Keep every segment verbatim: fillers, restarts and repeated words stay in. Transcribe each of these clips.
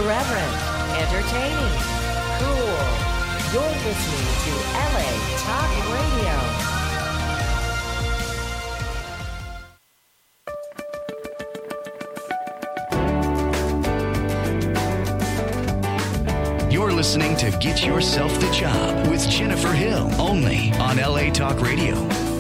irreverent, entertaining, cool. You're listening to L A Talk Radio. You're listening to Get Yourself the Job with Jennifer Hill, only on L A Talk Radio.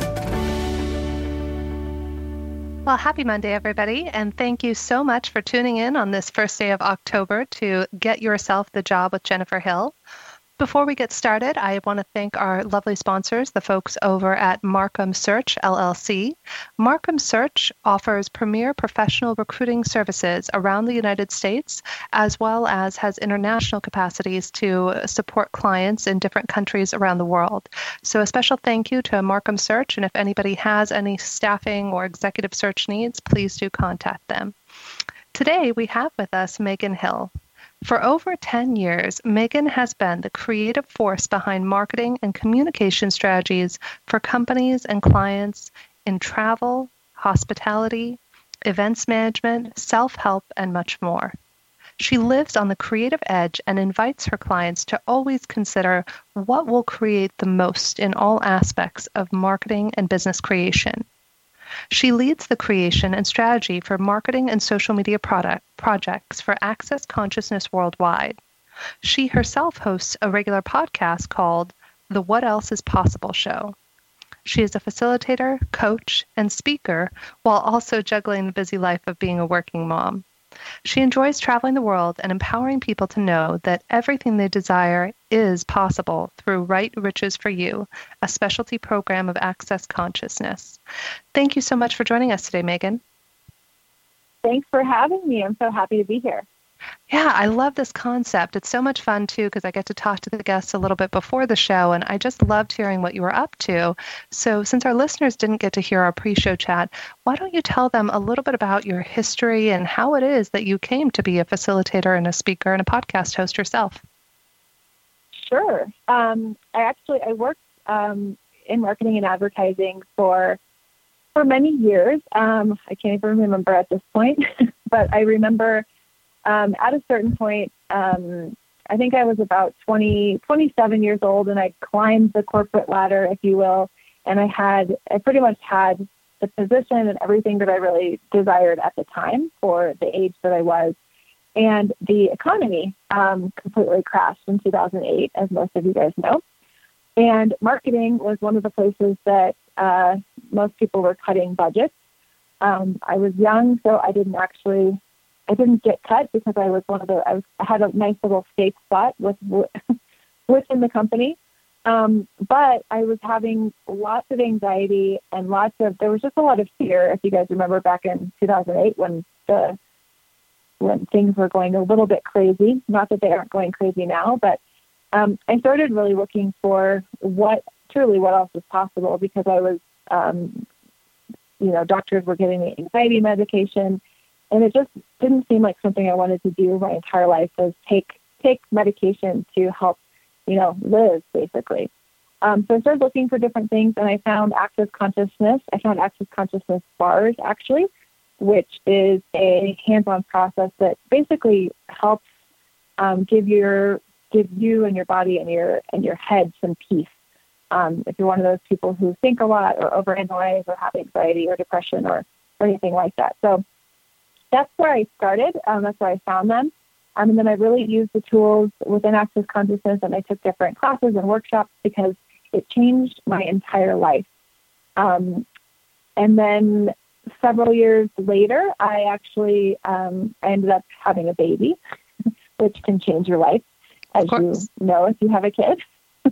Well, happy Monday, everybody, and thank you so much for tuning in on this first day of October to Get Yourself the Job with Jennifer Hill. Before we get started, I want to thank our lovely sponsors, the folks over at Markham Search, L L C. Markham Search offers premier professional recruiting services around the United States, as well as has international capacities to support clients in different countries around the world. So a special thank you to Markham Search, and if anybody has any staffing or executive search needs, please do contact them. Today, we have with us Megan Hill. For over ten years, Megan has been the creative force behind marketing and communication strategies for companies and clients in travel, hospitality, events management, self-help, and much more. She lives on the creative edge and invites her clients to always consider what will create the most in all aspects of marketing and business creation. She leads the creation and strategy for marketing and social media product projects for Access Consciousness Worldwide. She herself hosts a regular podcast called The What Else Is Possible Show. She is a facilitator, coach, and speaker while also juggling the busy life of being a working mom. She enjoys traveling the world and empowering people to know that everything they desire is possible through Right Riches for You, a specialty program of Access Consciousness. Thank you so much for joining us today, Megan. Thanks for having me. I'm so happy to be here. Yeah, I love this concept. It's so much fun, too, because I get to talk to the guests a little bit before the show, and I just loved hearing what you were up to. So since our listeners didn't get to hear our pre-show chat, why don't you tell them a little bit about your history and how it is that you came to be a facilitator and a speaker and a podcast host yourself? Sure. Um, I actually, I worked um, in marketing and advertising for for many years. Um, I can't even remember at this point, but I remember Um, at a certain point, um, I think I was about twenty, twenty-seven years old, and I climbed the corporate ladder, if you will, and I had, I pretty much had the position and everything that I really desired at the time for the age that I was. And the economy um, completely crashed in two thousand eight, as most of you guys know. And marketing was one of the places that uh, most people were cutting budgets. Um, I was young, so I didn't actually I didn't get cut because I was one of the, I, was, I had a nice little safe spot with, within the company. Um, but I was having lots of anxiety and lots of, there was just a lot of fear. If you guys remember back in two thousand eight when the, when things were going a little bit crazy, not that they aren't going crazy now, but um, I started really looking for what, truly what else was possible, because I was, um, you know, doctors were giving me anxiety medication. And it just didn't seem like something I wanted to do my entire life, was take take medication to help, you know, live, basically. Um, so I started looking for different things, and I found Access Consciousness. I found Access Consciousness Bars, actually, which is a hands-on process that basically helps um, give your give you and your body and your and your head some peace. Um, if you're one of those people who think a lot or overanalyze or have anxiety or depression or, or anything like that. So that's where I started. Um, that's where I found them. Um, and then I really used the tools within Access Consciousness, and I took different classes and workshops because it changed my entire life. Um, and then several years later, I actually um, I ended up having a baby, which can change your life, as you know if you have a kid.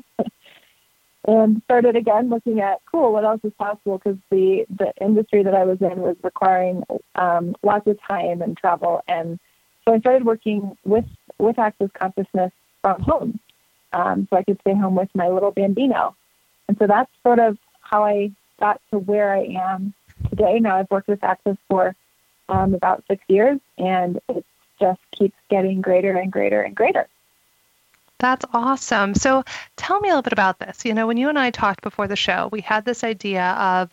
And started again looking at, cool, what else is possible? Because the, the industry that I was in was requiring um, lots of time and travel. And so I started working with, with Access Consciousness from home. Um, so I could stay home with my little bambino. And so that's sort of how I got to where I am today. Now I've worked with Access for um, about six years, and it just keeps getting greater and greater and greater. That's awesome. So tell me a little bit about this. You know, when you and I talked before the show, we had this idea of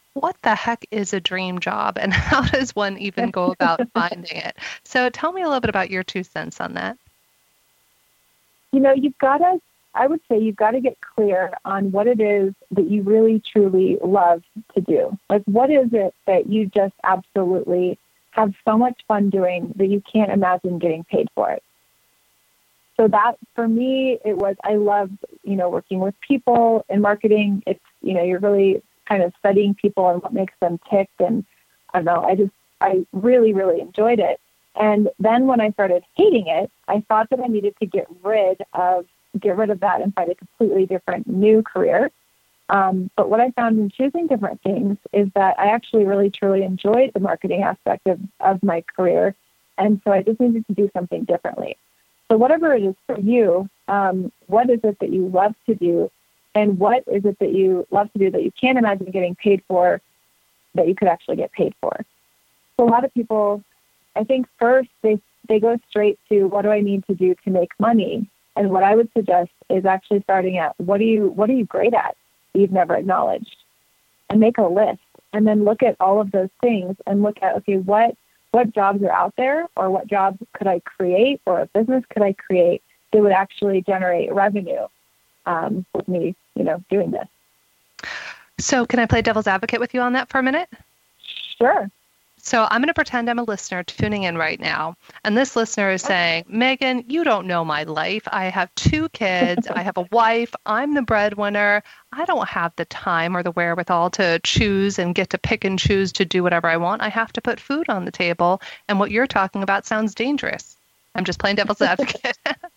what the heck is a dream job and how does one even go about finding it? So tell me a little bit about your two cents on that. You know, you've got to, I would say you've got to get clear on what it is that you really, truly love to do. Like, what is it that you just absolutely have so much fun doing that you can't imagine getting paid for it? So that, for me, it was, I loved, you know, working with people in marketing. It's, you know, you're really kind of studying people and what makes them tick. And I don't know, I just, I really, really enjoyed it. And then when I started hating it, I thought that I needed to get rid of, get rid of that and find a completely different new career. Um, but what I found in choosing different things is that I actually really, truly enjoyed the marketing aspect of, of my career. And so I just needed to do something differently. So whatever it is for you, um, what is it that you love to do? And what is it that you love to do that you can't imagine getting paid for, that you could actually get paid for? So a lot of people, I think first they, they go straight to, what do I need to do to make money? And what I would suggest is actually starting at, what do you, what are you great at that you've never acknowledged? And make a list, and then look at all of those things and look at, okay, what, what jobs are out there, or what jobs could I create, or a business could I create that would actually generate revenue um, with me, you know, doing this. So can I play devil's advocate with you on that for a minute? Sure. So I'm going to pretend I'm a listener tuning in right now. And this listener is saying, Megan, you don't know my life. I have two kids. I have a wife. I'm the breadwinner. I don't have the time or the wherewithal to choose and get to pick and choose to do whatever I want. I have to put food on the table. And what you're talking about sounds dangerous. I'm just playing devil's advocate.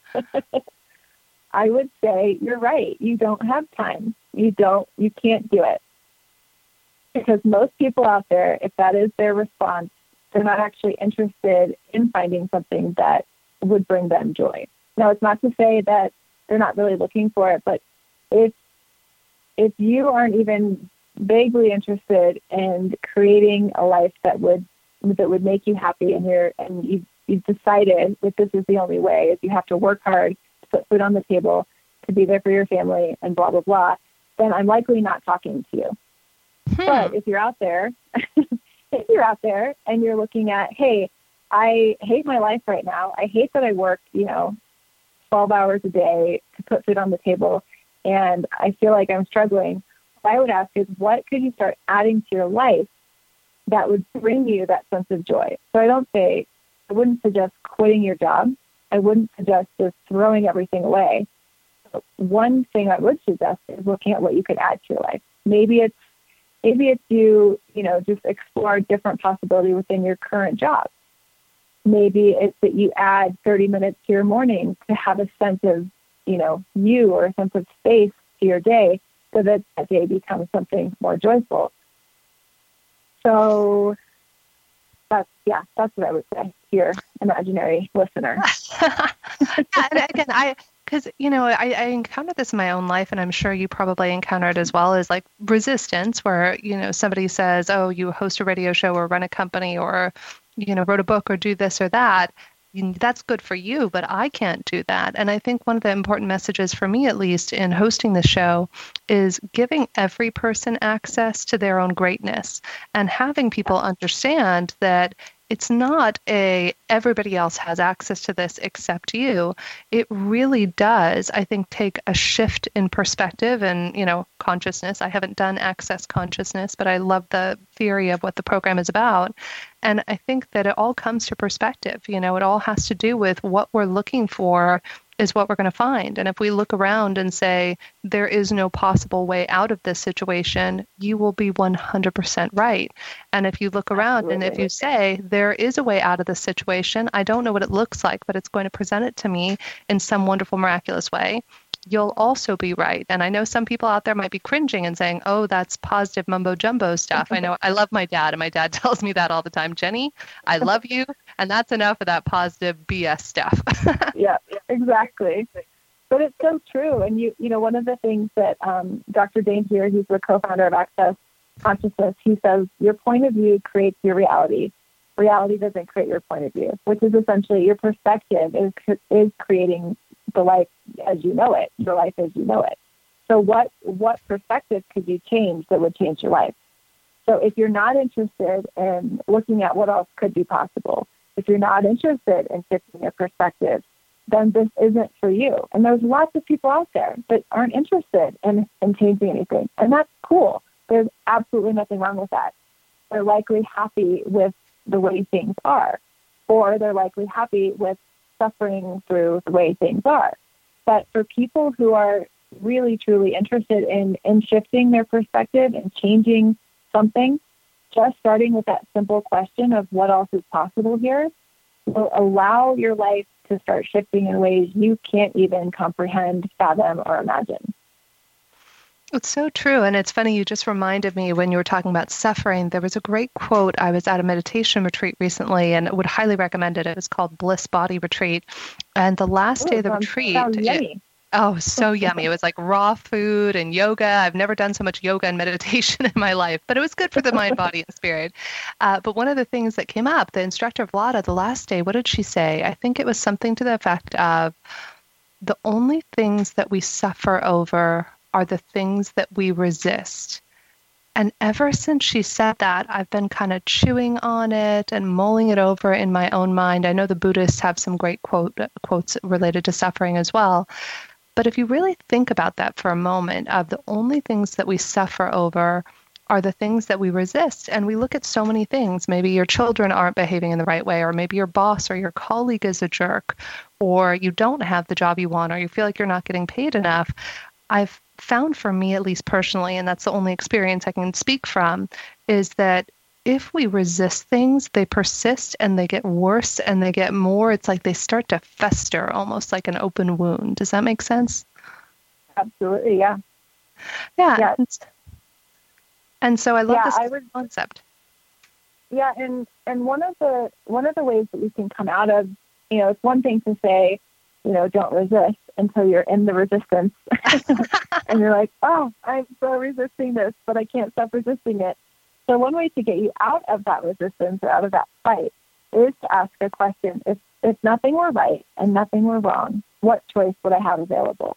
I would say you're right. You don't have time. You don't, you can't do it. Because most people out there, if that is their response, they're not actually interested in finding something that would bring them joy. Now, it's not to say that they're not really looking for it, but if if you aren't even vaguely interested in creating a life that would that would make you happy, and you're and you've, you've decided that this is the only way, is you have to work hard to put food on the table, to be there for your family, and blah blah blah, then I'm likely not talking to you. Hmm. But if you're out there, if you're out there and you're looking at, hey, I hate my life right now. I hate that I work, you know, twelve hours a day to put food on the table, and I feel like I'm struggling. What I would ask is, what could you start adding to your life that would bring you that sense of joy? So I don't say, I wouldn't suggest quitting your job. I wouldn't suggest just throwing everything away. But one thing I would suggest is looking at what you could add to your life. Maybe it's Maybe it's you, you know, just explore different possibility within your current job. Maybe it's that you add thirty minutes to your morning to have a sense of, you know, you, or a sense of space to your day, so that that day becomes something more joyful. So that's, yeah, that's what I would say to your imaginary listener. Yeah, and again, I... Because, you know, I, I encountered this in my own life, and I'm sure you probably encountered as well, as like resistance, where, you know, somebody says, oh, you host a radio show or run a company or, you know, wrote a book or do this or that. That's good for you, but I can't do that. And I think one of the important messages for me, at least in hosting the show, is giving every person access to their own greatness and having people understand that it's not a everybody else has access to this except you. It really does, I think, take a shift in perspective and, you know, consciousness. I haven't done access consciousness, but I love the theory of what the program is about. And I think that it all comes to perspective. You know, it all has to do with what we're looking for is what we're going to find. And if we look around and say, there is no possible way out of this situation, you will be one hundred percent right. And if you look around Absolutely. And if you say, there is a way out of this situation, I don't know what it looks like, but it's going to present it to me in some wonderful, miraculous way, you'll also be right. And I know some people out there might be cringing and saying, oh, that's positive mumbo jumbo stuff. I know I love my dad, and my dad tells me that all the time. Jenny, I love you. And that's enough of that positive B S stuff. Yeah, exactly. But it's so true. And you, you know, one of the things that um, Doctor Dain Heer, who's the co-founder of Access Consciousness, he says, your point of view creates your reality. Reality doesn't create your point of view, which is essentially your perspective is is creating the life as you know it, your life as you know it. So what what perspective could you change that would change your life? So if you're not interested in looking at what else could be possible, if you're not interested in shifting your perspective, then this isn't for you. And there's lots of people out there that aren't interested in, in changing anything. And that's cool. There's absolutely nothing wrong with that. They're likely happy with the way things are, or they're likely happy with suffering through the way things are. But for people who are really, truly interested in, in shifting their perspective and changing something, just starting with that simple question of what else is possible here will allow your life to start shifting in ways you can't even comprehend, fathom, or imagine. It's so true. And it's funny, you just reminded me when you were talking about suffering, there was a great quote. I was at a meditation retreat recently and would highly recommend it. It was called Bliss Body Retreat. And the last Ooh, day of the sounds, retreat, sounds it, yummy. oh, so yummy. It was like raw food and yoga. I've never done so much yoga and meditation in my life, but it was good for the mind, body, and spirit. Uh, but one of the things that came up, the instructor Vlada, the last day, what did she say? I think it was something to the effect of the only things that we suffer over are the things that we resist. And ever since she said that, I've been kind of chewing on it and mulling it over in my own mind. I know the Buddhists have some great quote, quotes related to suffering as well. But if you really think about that for a moment, of the only things that we suffer over are the things that we resist. And we look at so many things. Maybe your children aren't behaving in the right way, or maybe your boss or your colleague is a jerk, or you don't have the job you want, or you feel like you're not getting paid enough. I've found, for me at least personally, and that's the only experience I can speak from, is that if we resist things, they persist and they get worse and they get more. It's like they start to fester, almost like an open wound. Does that make sense? Absolutely, yeah. Yeah. Yeah. And, and so I love yeah, this I would, concept. Yeah, and, and one of the one of the ways that we can come out of, you know, it's one thing to say, you know, don't resist until you're in the resistance. And you're like, oh, I'm so resisting this, but I can't stop resisting it. So one way to get you out of that resistance or out of that fight is to ask a question. If, if nothing were right and nothing were wrong, what choice would I have available?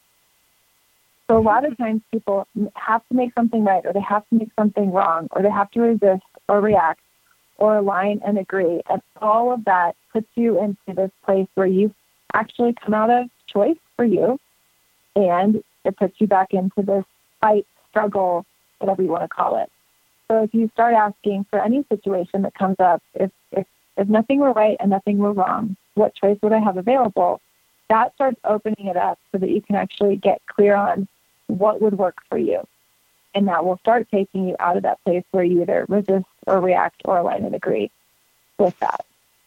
So a lot of times people have to make something right, or they have to make something wrong, or they have to resist or react or align and agree. And all of that puts you into this place where you actually come out of choice for you, and it puts you back into this fight, struggle, whatever you want to call it. So if you start asking for any situation that comes up, if, if, if nothing were right and nothing were wrong, what choice would I have available? That starts opening it up so that you can actually get clear on what would work for you. And that will start taking you out of that place where you either resist or react or align and agree with that.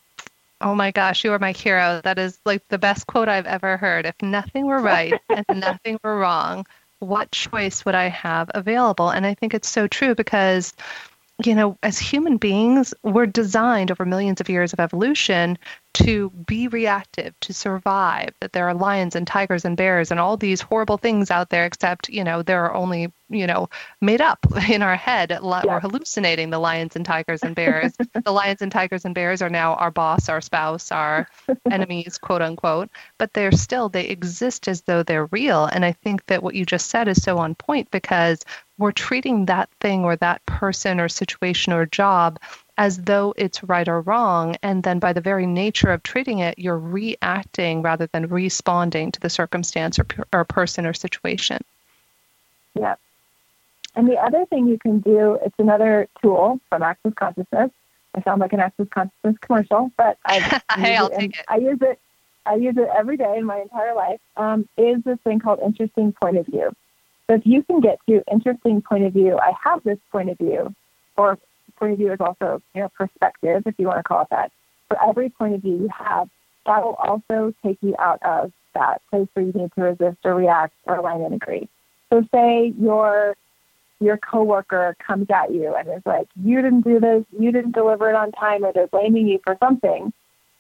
Oh my gosh, you are my hero. That is like the best quote I've ever heard. If nothing were right and nothing were wrong, what choice would I have available? And I think it's so true because, you know, as human beings, we're designed over millions of years of evolution to be reactive, to survive, that there are lions and tigers and bears and all these horrible things out there, except, you know, they're only, you know, made up in our head. We're hallucinating the lions and tigers and bears. The lions and tigers and bears are now our boss, our spouse, our enemies, quote unquote, but they're still, they exist as though they're real. And I think that what you just said is so on point, because we're treating that thing or that person or situation or job as though it's right or wrong. And then by the very nature of treating it, you're reacting rather than responding to the circumstance or, or person or situation. Yeah. And the other thing you can do, it's another tool from Access Consciousness. I sound like an Access Consciousness commercial, but I hey, I'll it take it. I use it. I use it every day in my entire life. Um, is this thing called interesting point of view. So if you can get to interesting point of view, I have this point of view, or point of view is also, you know, perspective, if you want to call it that. For every point of view you have, that will also take you out of that place where you need to resist or react or align and agree. So say your your coworker comes at you and is like, you didn't do this, you didn't deliver it on time, or they're blaming you for something.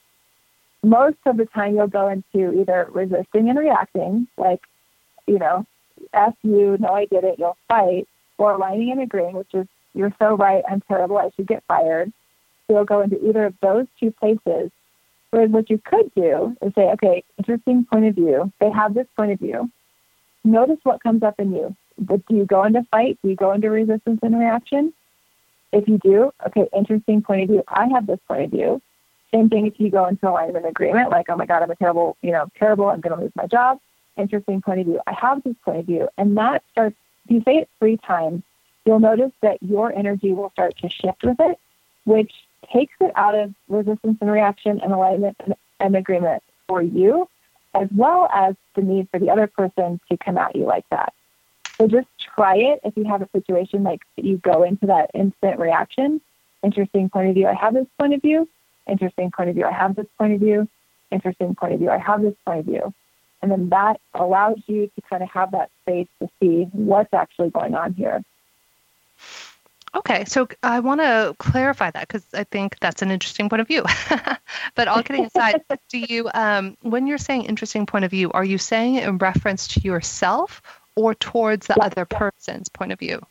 Most of the time you'll go into either resisting and reacting, like, you know, F you, no, I did it, you'll fight, or aligning and agreeing, which is, you're so right, I'm terrible, I should get fired. So you'll go into either of those two places. Whereas what you could do is say, okay, interesting point of view. They have this point of view. Notice what comes up in you. But do you go into fight? Do you go into resistance and reaction? if you do, okay, interesting point of view. I have this point of view. Same thing if you go into alignment agreement, like, oh my God, I'm a terrible, you know, terrible, I'm going to lose my job. Interesting point of view. I have this point of view. And that starts, if you say it three times, you'll notice that your energy will start to shift with it, which takes it out of resistance and reaction and alignment and, and agreement for you, as well as the need for the other person to come at you like that. So just try it if you have a situation like you go into that instant reaction. Interesting point of view. I have this point of view. Interesting point of view. I have this point of view. Interesting point of view. I have this point of view. And then that allows you to kind of have that space to see what's actually going on here. Okay, so I want to clarify that because I think that's an interesting point of view. But all kidding aside, do you, um, when you're saying interesting point of view, are you saying it in reference to yourself or towards the other person's point of view?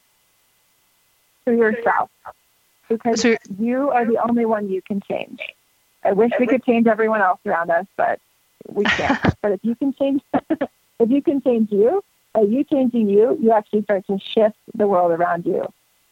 To yourself. Because so you are the only one you can change. I wish we could change everyone else around us, but we can't. But if you can change, if you can change you, by you changing you, you actually start to shift the world around you.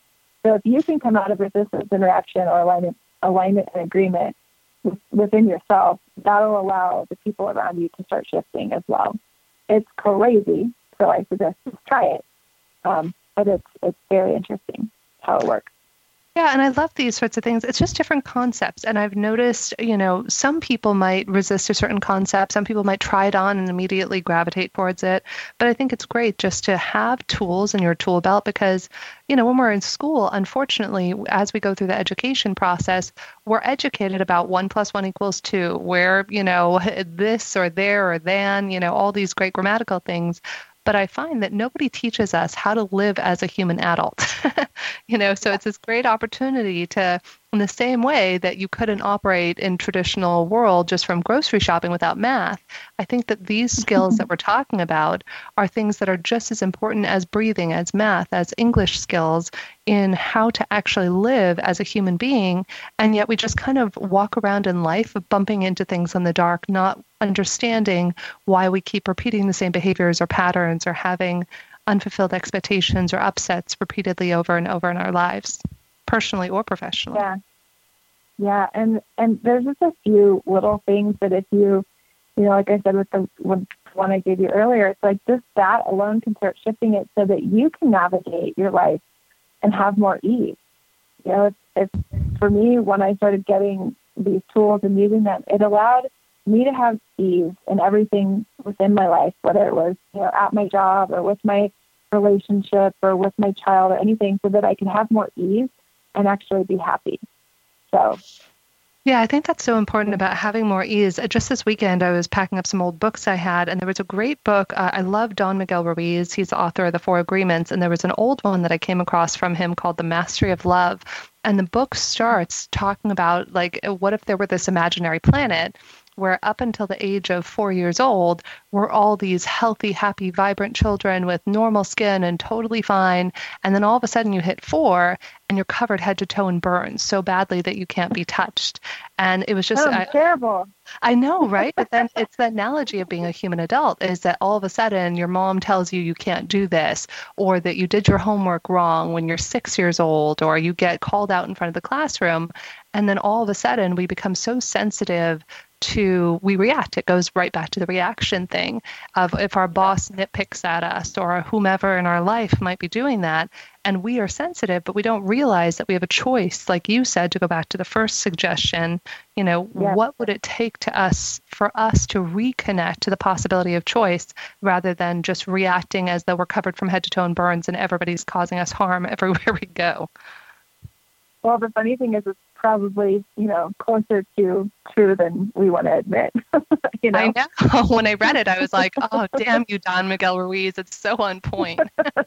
So if you can come out of resistance and reaction or alignment, alignment and agreement with, within yourself, that'll allow the people around you to start shifting as well. It's crazy, so I suggest just try it. Um, but it's it's very interesting how it works. Yeah, and I love these sorts of things. It's just different concepts. And I've noticed, you know, some people might resist a certain concept. Some people might try it on and immediately gravitate towards it. But I think it's great just to have tools in your tool belt because, you know, when we're in school, unfortunately, as we go through the education process, we're educated about one plus one equals two, where, you know, this or there or than, you know, all these great grammatical things. But I find that nobody teaches us how to live as a human adult, you know, so it's this great opportunity to, in the same way that you couldn't operate in traditional world just from grocery shopping without math. I think that these skills that we're talking about are things that are just as important as breathing, as math, as English skills in how to actually live as a human being. And yet we just kind of walk around in life bumping into things in the dark, not understanding why we keep repeating the same behaviors or patterns or having unfulfilled expectations or upsets repeatedly over and over in our lives, personally or professionally. Yeah. Yeah. And, and there's just a few little things that if you, you know, like I said, with the with one I gave you earlier, it's like just that alone can start shifting it so that you can navigate your life and have more ease. You know, it's, it's for me, when I started getting these tools and using them, it allowed me to have ease in everything within my life, whether it was, you know, at my job or with my relationship or with my child or anything, so that I can have more ease and actually be happy. So, yeah, I think that's so important about having more ease. Just this weekend, I was packing up some old books I had, and there was a great book. Uh, I love Don Miguel Ruiz. He's the author of The Four Agreements, and there was an old one that I came across from him called The Mastery of Love. And the book starts talking about, like, what if there were this imaginary planet where up until the age of four years old, we're all these healthy, happy, vibrant children with normal skin and totally fine. And then all of a sudden you hit four and you're covered head to toe in burns so badly that you can't be touched. And it was just oh, I, terrible. I know, right? But then it's the analogy of being a human adult is that all of a sudden your mom tells you you can't do this, or that you did your homework wrong when you're six years old, or you get called out in front of the classroom. And then all of a sudden we become so sensitive to, we react. It goes right back to the reaction thing of if our boss nitpicks at us or whomever in our life might be doing that, and we are sensitive, but we don't realize that we have a choice, like you said, to go back to the first suggestion, you know, yes. What would it take to us, for us to reconnect to the possibility of choice rather than just reacting as though we're covered from head to toe in burns and everybody's causing us harm everywhere we go. Well, the funny thing is, it's probably, you know, closer to true than we want to admit. you know? I know. When I read it, I was like, oh, damn you, Don Miguel Ruiz. It's so on point.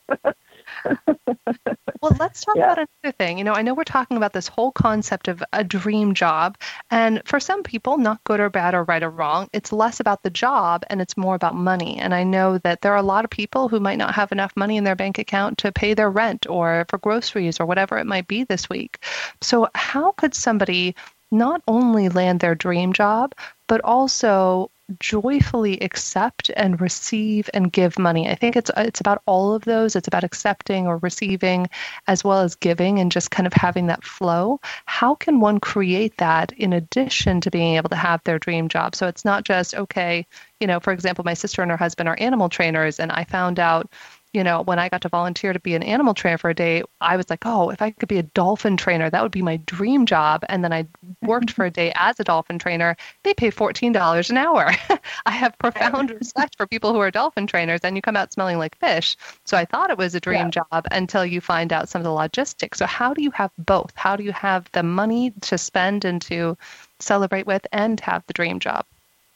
Well, let's talk yeah. about another thing. You know, I know we're talking about this whole concept of a dream job. And for some people, not good or bad or right or wrong, it's less about the job and it's more about money. And I know that there are a lot of people who might not have enough money in their bank account to pay their rent or for groceries or whatever it might be this week. So how could somebody not only land their dream job, but also joyfully accept and receive and give money. I think it's it's about all of those. It's about accepting or receiving as well as giving and just kind of having that flow. How can one create that in addition to being able to have their dream job? So it's not just, okay, you know, for example, my sister and her husband are animal trainers, and I found out, you know, when I got to volunteer to be an animal trainer for a day, I was like, oh, if I could be a dolphin trainer, that would be my dream job. And then I worked for a day as a dolphin trainer. They pay fourteen dollars an hour. I have profound respect for people who are dolphin trainers, and you come out smelling like fish. So I thought it was a dream yeah. job until you find out some of the logistics. So how do you have both? How do you have the money to spend and to celebrate with and have the dream job?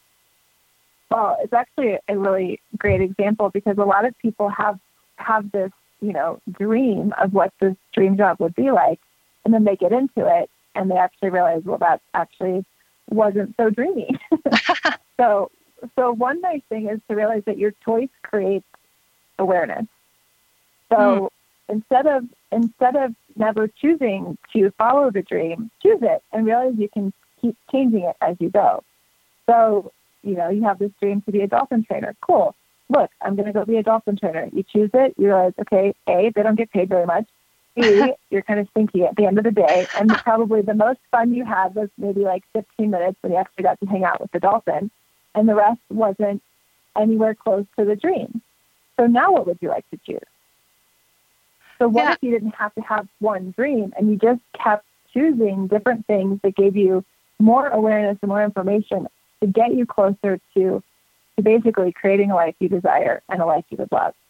Well, it's actually a really great example because a lot of people have have this, you know, dream of what this dream job would be like, and then they get into it and they actually realize, well, that actually wasn't so dreamy. so, so one nice thing is to realize that your choice creates awareness. So mm. instead of instead of never choosing to follow the dream, choose it and realize you can keep changing it as you go. So, you know, you have this dream to be a dolphin trainer. Cool. Look, I'm going to go be a dolphin trainer. You choose it. You realize, okay, A, they don't get paid very much. B, you're kind of stinky at the end of the day. And probably the most fun you had was maybe like fifteen minutes when you actually got to hang out with the dolphin. And the rest wasn't anywhere close to the dream. So now what would you like to choose? So what yeah. if you didn't have to have one dream and you just kept choosing different things that gave you more awareness and more information to get you closer to to basically creating a life you desire and a life you would love.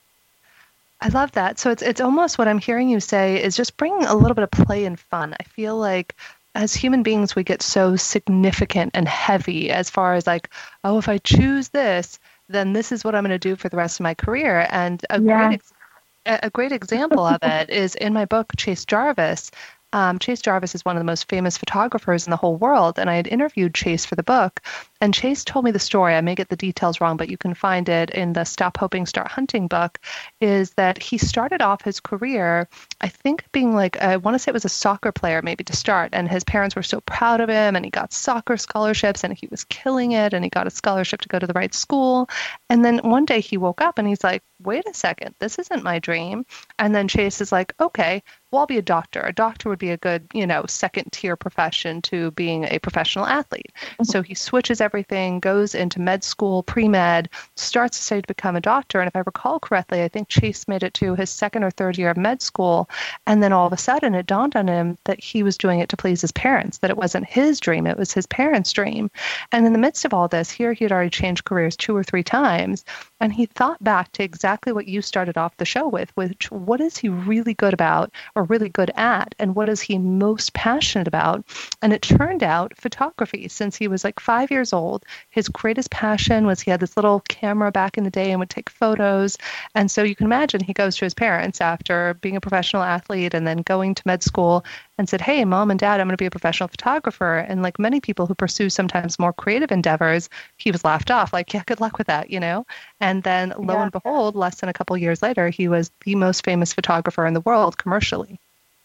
I love that. So it's it's almost what I'm hearing you say is just bring a little bit of play and fun. I feel like as human beings, we get so significant and heavy as far as like, oh, if I choose this, then this is what I'm going to do for the rest of my career. And a yeah. great ex- a great example of it is in my book, Chase Jarvis. Um, Chase Jarvis is one of the most famous photographers in the whole world, and I had interviewed Chase for the book, and Chase told me the story. I may get the details wrong, but you can find it in the Stop Hoping, Start Hunting book, is that he started off his career, I think being like, I want to say it was a soccer player maybe to start, and his parents were so proud of him, and he got soccer scholarships, and he was killing it, and he got a scholarship to go to the right school, and then one day he woke up, and he's like, wait a second, this isn't my dream, and then Chase is like, okay, well, I'll be a doctor. A doctor would be a good, you know, second tier profession to being a professional athlete. So he switches everything, goes into med school, pre-med, starts to study to become a doctor. And if I recall correctly, I think Chase made it to his second or third year of med school. And then all of a sudden it dawned on him that he was doing it to please his parents, that it wasn't his dream, it was his parents' dream. And in the midst of all this, here he had already changed careers two or three times. And he thought back to exactly what you started off the show with, which what is he really good about or really good at, and what is he most passionate about? And it turned out photography. Since he was like five years old, his greatest passion was he had this little camera back in the day and would take photos. And so you can imagine he goes to his parents after being a professional athlete and then going to med school and said, hey, mom and dad, I'm going to be a professional photographer. And like many people who pursue sometimes more creative endeavors, he was laughed off like, yeah, good luck with that, you know? And then lo yeah. and behold, less than a couple years later, he was the most famous photographer in the world commercially.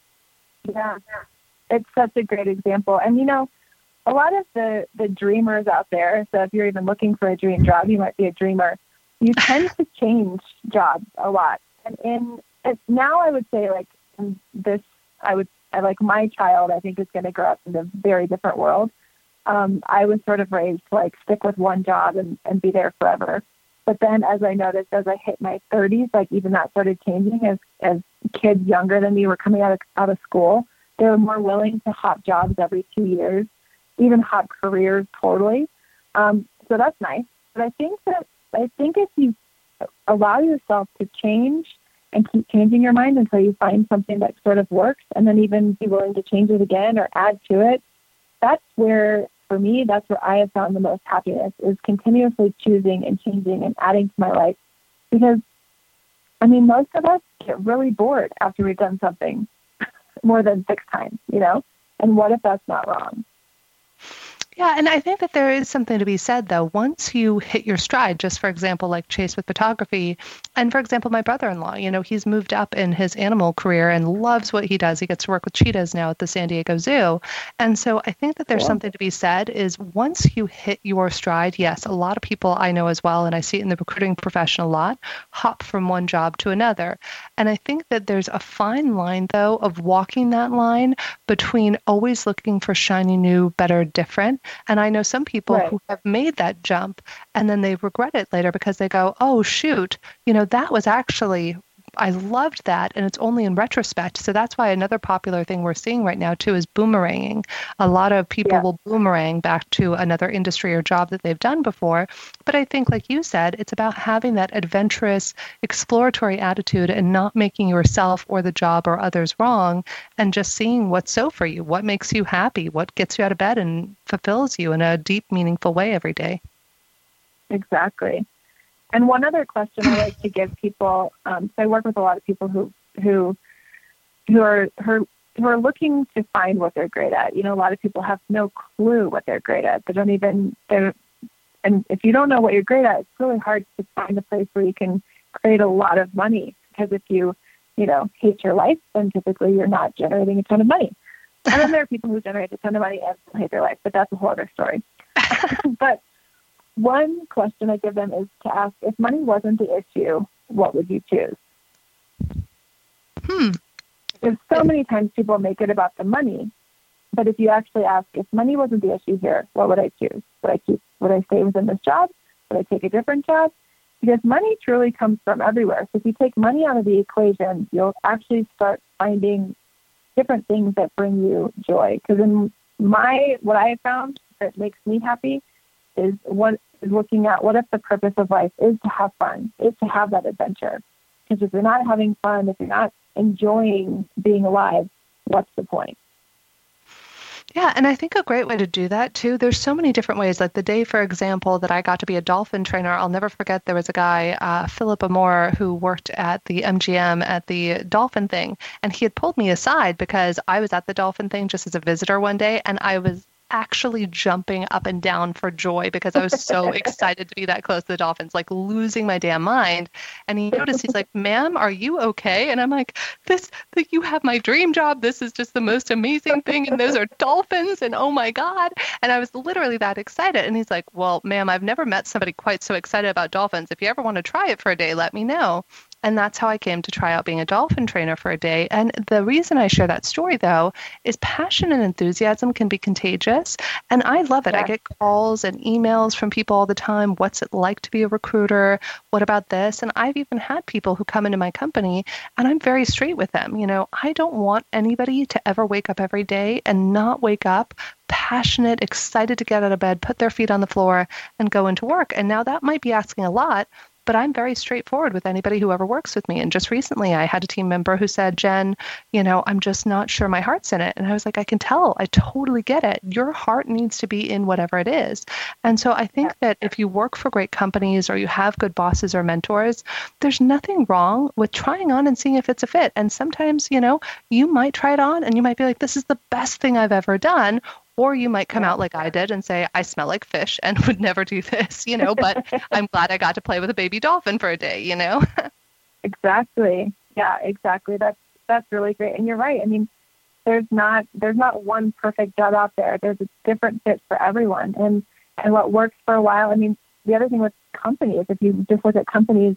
Yeah, it's such a great example. And, you know, a lot of the, the dreamers out there, so if you're even looking for a dream job, you might be a dreamer, you tend to change jobs a lot. And in it's now I would say like in this, I would I like my child, I think is going to grow up in a very different world. Um, I was sort of raised to like stick with one job and, and be there forever. But then as I noticed, as I hit my thirties, like even that started changing as, as kids younger than me were coming out of, out of school. They were more willing to hop jobs every two years, even hop careers totally. Um, so that's nice. But I think that, I think if you allow yourself to change and keep changing your mind until you find something that sort of works, and then even be willing to change it again or add to it, that's where, for me, that's where I have found the most happiness, is continuously choosing and changing and adding to my life. Because, I mean, most of us get really bored after we've done something more than six times, you know? And what if that's not wrong? Yeah, and I think that there is something to be said, though. Once you hit your stride, just for example, like Chase with photography, and for example, my brother-in-law, you know, he's moved up in his animal career and loves what he does. He gets to work with cheetahs now at the San Diego Zoo. And so I think that there's Cool. something to be said is once you hit your stride, yes, a lot of people I know as well, and I see it in the recruiting profession a lot, hop from one job to another. And I think that there's a fine line, though, of walking that line between always looking for shiny new, better, different. And I know some people Right. who have made that jump and then they regret it later because they go, oh, shoot, you know, that was actually, I loved that. And it's only in retrospect. So that's why another popular thing we're seeing right now, too, is boomeranging. A lot of people Yeah. will boomerang back to another industry or job that they've done before. But I think, like you said, it's about having that adventurous, exploratory attitude and not making yourself or the job or others wrong and just seeing what's so for you, what makes you happy, what gets you out of bed and fulfills you in a deep, meaningful way every day. Exactly. And one other question I like to give people, um, so I work with a lot of people who who who are who, who are looking to find what they're great at. You know, a lot of people have no clue what they're great at. They don't even, they and if you don't know what you're great at, it's really hard to find a place where you can create a lot of money. Because if you, you know, hate your life, then typically you're not generating a ton of money. And then there are people who generate a ton of money and still hate their life, but that's a whole other story. But one question I give them is to ask, if money wasn't the issue, what would you choose? Hmm. Because so many times people make it about the money, but if you actually ask, if money wasn't the issue here, what would I choose? Would I keep, would I stay within this job? Would I take a different job? Because money truly comes from everywhere. So if you take money out of the equation, you'll actually start finding different things that bring you joy. Because in my, what I have found that makes me happy is what is looking at what if the purpose of life is to have fun, is to have that adventure. Because if you're not having fun, if you're not enjoying being alive, what's the point? Yeah, and I think a great way to do that, too, there's so many different ways. Like the day, for example, that I got to be a dolphin trainer, I'll never forget there was a guy, uh, Philip Amore, who worked at the M G M at the dolphin thing. And he had pulled me aside because I was at the dolphin thing just as a visitor one day, and I was actually jumping up and down for joy because I was so excited to be that close to the dolphins, like losing my damn mind. And he noticed, he's like, ma'am, are you okay? And I'm like, this, the, you have my dream job. This is just the most amazing thing. And those are dolphins. And oh my God. And I was literally that excited. And he's like, well, ma'am, I've never met somebody quite so excited about dolphins. If you ever want to try it for a day, let me know. And that's how I came to try out being a dolphin trainer for a day. And the reason I share that story, though, is passion and enthusiasm can be contagious. And I love it. Yeah. I get calls and emails from people all the time. What's it like to be a recruiter? What about this? And I've even had people who come into my company, and I'm very straight with them. You know, I don't want anybody to ever wake up every day and not wake up passionate, excited to get out of bed, put their feet on the floor, and go into work. And now that might be asking a lot, but I'm very straightforward with anybody who ever works with me. And just recently I had a team member who said, Jen, you know, I'm just not sure my heart's in it. And I was like, I can tell. I totally get it. Your heart needs to be in whatever it is. And so I think that if you work for great companies or you have good bosses or mentors, there's nothing wrong with trying on and seeing if it's a fit. And sometimes, you know, you might try it on and you might be like, this is the best thing I've ever done. Or you might come out like I did and say, I smell like fish and would never do this, you know, but I'm glad I got to play with a baby dolphin for a day, you know? Exactly. Yeah, exactly. That's, that's really great. And you're right. I mean, there's not, there's not one perfect job out there. There's a different fit for everyone. And, and what works for a while, I mean, the other thing with companies, if you just look at companies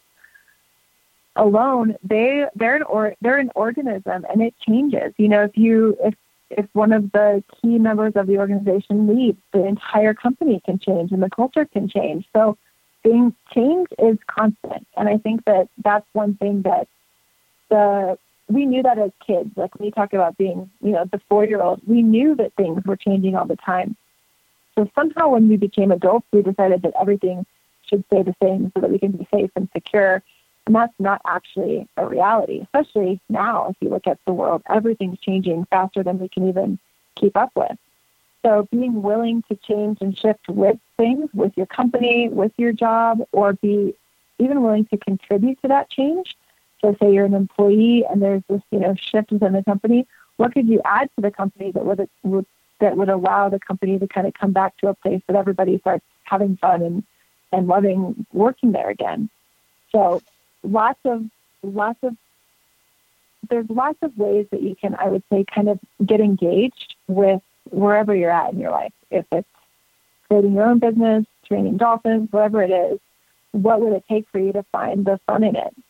alone, they, they're an, or, they're an organism and it changes. You know, if you, if, if one of the key members of the organization leaves, the entire company can change and the culture can change. So being change is constant. And I think that that's one thing that the, we knew that as kids, like when we talk about being, you know, the four-year-old, we knew that things were changing all the time. So somehow when we became adults, we decided that everything should stay the same so that we can be safe and secure. And that's not actually a reality, especially now. If you look at the world, everything's changing faster than we can even keep up with. So being willing to change and shift with things, with your company, with your job, or be even willing to contribute to that change. So say you're an employee and there's this, you know, shift within the company. What could you add to the company that would, would that would allow the company to kind of come back to a place that everybody starts having fun and, and loving working there again. So lots of, lots of, there's lots of ways that you can, I would say, kind of get engaged with wherever you're at in your life. If it's creating your own business, training dolphins, whatever it is, what would it take for you to find the fun in it?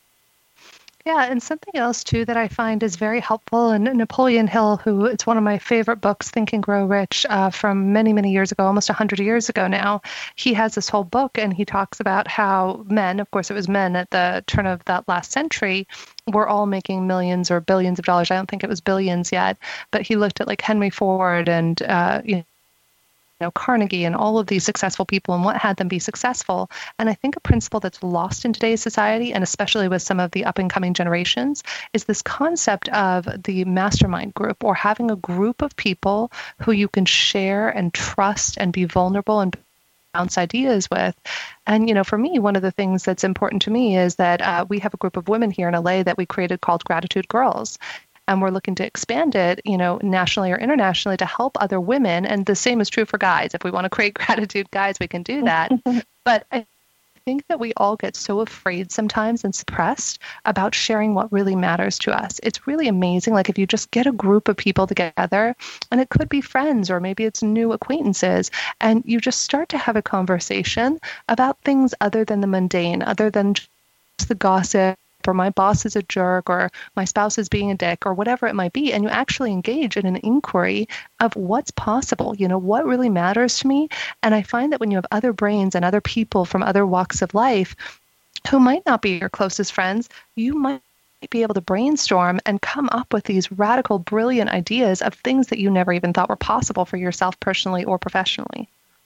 Yeah, and something else, too, that I find is very helpful, and Napoleon Hill, who it's one of my favorite books, Think and Grow Rich, uh, from many, many years ago, almost one hundred years ago now, he has this whole book, and he talks about how men, of course it was men at the turn of that last century, were all making millions or billions of dollars. I don't think it was billions yet, but he looked at like Henry Ford and, uh, you know, know, Carnegie and all of these successful people and what had them be successful. And I think a principle that's lost in today's society, and especially with some of the up and coming generations, is this concept of the mastermind group, or having a group of people who you can share and trust and be vulnerable and bounce ideas with. And, you know, for me, one of the things that's important to me is that uh, we have a group of women here in L A that we created called Gratitude Girls. And we're looking to expand it, you know, nationally or internationally to help other women. And the same is true for guys. If we want to create gratitude guys, we can do that. But I think that we all get so afraid sometimes and suppressed about sharing what really matters to us. It's really amazing. Like if you just get a group of people together, and it could be friends or maybe it's new acquaintances, and you just start to have a conversation about things other than the mundane, other than just the gossip, or my boss is a jerk, or my spouse is being a dick, or whatever it might be. And you actually engage in an inquiry of what's possible, you know, what really matters to me. And I find that when you have other brains and other people from other walks of life who might not be your closest friends, you might be able to brainstorm and come up with these radical, brilliant ideas of things that you never even thought were possible for yourself personally or professionally.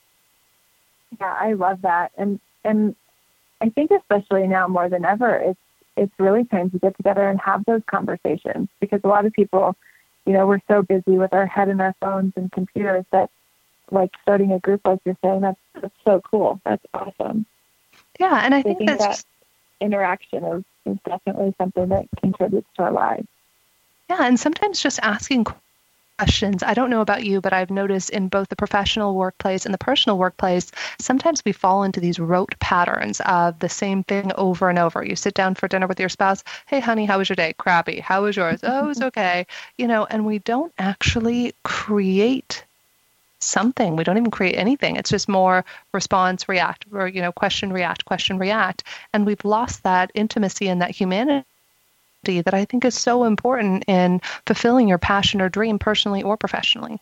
Yeah, I love that. And, and I think especially now more than ever, it's, it's really time to get together and have those conversations, because a lot of people, you know, we're so busy with our head and our phones and computers that, like, starting a group like you're saying, that's, that's so cool. That's awesome. Yeah, and I think, think that's that just, interaction is, is definitely something that contributes to our lives. Yeah, and sometimes just asking questions. I don't know about you, but I've noticed in both the professional workplace and the personal workplace, sometimes we fall into these rote patterns of the same thing over and over. You sit down for dinner with your spouse. Hey, honey, how was your day? Crappy. How was yours? Oh, it was okay. You know, and we don't actually create something. We don't even create anything. It's just more response, react, or, you know, question, react, question, react. And we've lost that intimacy and that humanity that I think is so important in fulfilling your passion or dream personally or professionally.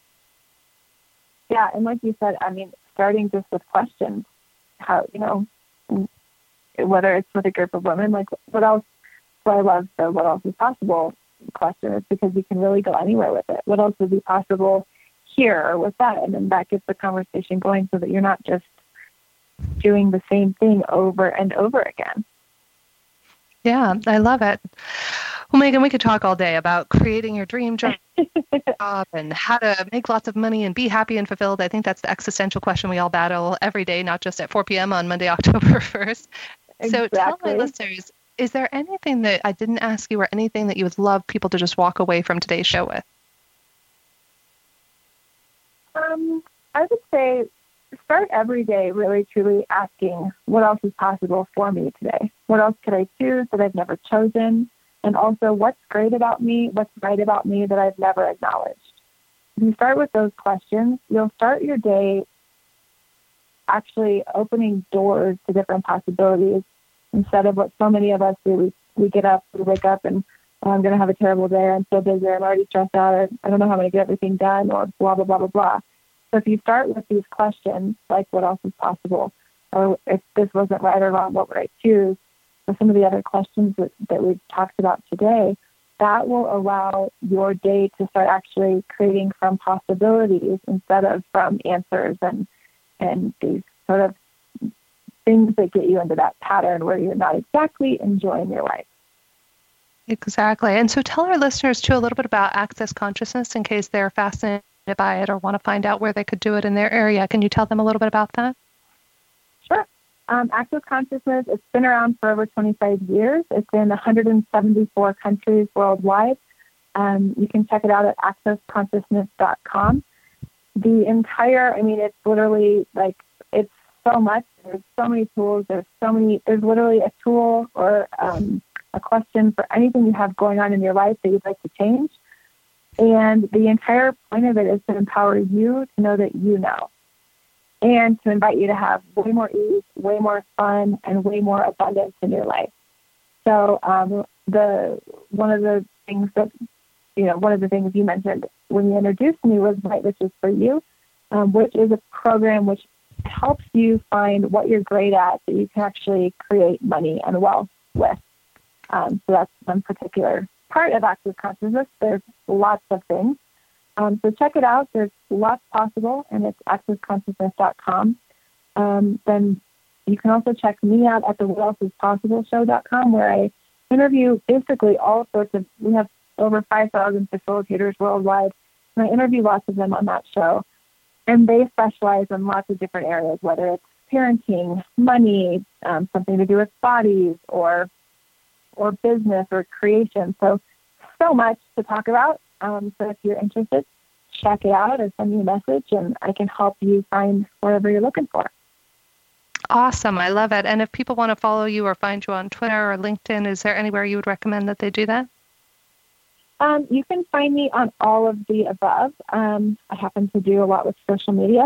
Yeah, and like you said, I mean, starting just with questions, how, you know, whether it's with a group of women, like what else, what I love the what else is possible question is because you can really go anywhere with it. What else would be possible here or with that? And then that gets the conversation going so that you're not just doing the same thing over and over again. Yeah, I love it. Well, Megan, we could talk all day about creating your dream job and how to make lots of money and be happy and fulfilled. I think that's the existential question we all battle every day, not just at four p.m. on Monday, October first. Exactly. So tell my listeners, is there anything that I didn't ask you or anything that you would love people to just walk away from today's show with? Um, I would say start every day really truly asking what else is possible for me today? What else could I choose that I've never chosen? And also, what's great about me? What's right about me that I've never acknowledged? If you start with those questions, you'll start your day actually opening doors to different possibilities instead of what so many of us do. We, we get up, we wake up, and oh, I'm going to have a terrible day. I'm so busy. I'm already stressed out. I don't know how I'm going to get everything done, or blah, blah, blah, blah, blah. So if you start with these questions, like what else is possible, or if this wasn't right or wrong, what would I choose, or some of the other questions that, that we've talked about today, that will allow your day to start actually creating from possibilities instead of from answers and and these sort of things that get you into that pattern where you're not exactly enjoying your life. Exactly. And so tell our listeners, too, a little bit about Access Consciousness in case they're fascinated by it or want to find out where they could do it in their area. Can you tell them a little bit about that? Sure. Um, Access Consciousness, it's been around for over twenty-five years. It's in one hundred seventy-four countries worldwide. Um, you can check it out at access consciousness dot com. the entire, I mean, it's literally like, it's so much. There's so many tools. There's so many, there's literally a tool or um, a question for anything you have going on in your life that you'd like to change. And the entire point of it is to empower you to know that you know, and to invite you to have way more ease, way more fun, and way more abundance in your life. So um, the one of the things that, you know, one of the things you mentioned when you introduced me was White Witches for You, um, which is a program which helps you find what you're great at that you can actually create money and wealth with. Um, so that's one particular part of Access Consciousness. There's lots of things. Um, so check it out. There's lots possible, and it's access consciousness dot com. Um, then you can also check me out at the what else is possible show dot com, where I interview basically all sorts of, we have over five thousand facilitators worldwide, and I interview lots of them on that show. And they specialize in lots of different areas, whether it's parenting, money, um, something to do with bodies, or or business or creation. So, so much to talk about. Um, so if you're interested, check it out or send me a message, and I can help you find whatever you're looking for. Awesome. I love it. And if people want to follow you or find you on Twitter or LinkedIn, is there anywhere you would recommend that they do that? Um, you can find me on all of the above. Um, I happen to do a lot with social media.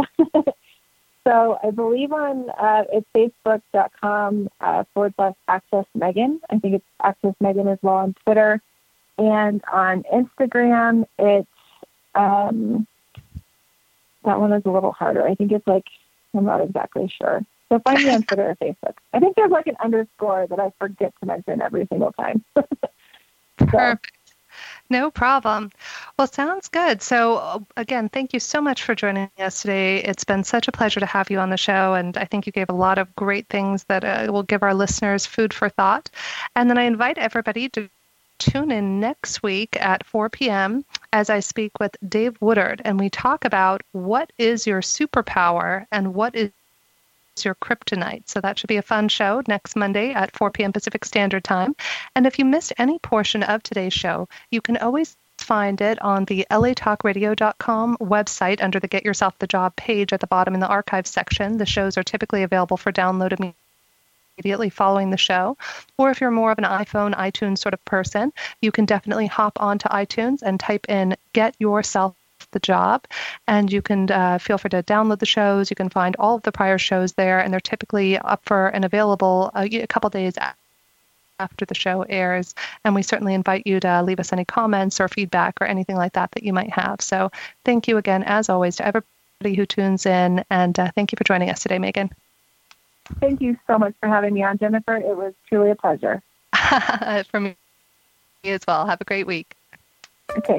So I believe on uh, it's facebook.com uh, forward slash Access Megan. I think it's Access Megan as well on Twitter. And on Instagram, it's, um, that one is a little harder. I think it's like, I'm not exactly sure. So find me on Twitter or Facebook. I think there's like an underscore that I forget to mention every single time. So. Perfect. No problem. Well, sounds good. So again, thank you so much for joining us today. It's been such a pleasure to have you on the show, and I think you gave a lot of great things that uh, will give our listeners food for thought. And then I invite everybody to tune in next week at four p.m. as I speak with Dave Woodard, and we talk about what is your superpower and what is your kryptonite. So that should be a fun show next Monday at four p.m. Pacific Standard Time. And if you missed any portion of today's show, you can always find it on the L A talk radio dot com website under the Get Yourself the Job page at the bottom in the archives section. The shows are typically available for download immediately following the show. Or if you're more of an iPhone, iTunes sort of person, you can definitely hop onto iTunes and type in Get Yourself the Job, and you can uh, feel free to download the shows. You can find all of the prior shows there, and they're typically up for and available a, a couple days after the show airs. And we certainly invite you to leave us any comments or feedback or anything like that that you might have. So thank you again, as always, to everybody who tunes in, and uh, thank you for joining us today, Megan. Thank you so much for having me on, Jennifer. It was truly a pleasure. For me as well. Have a great week. Okay.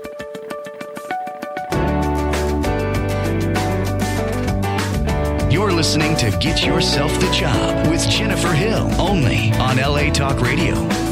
You're listening to Get Yourself the Job with Jennifer Hill, only on L A Talk Radio.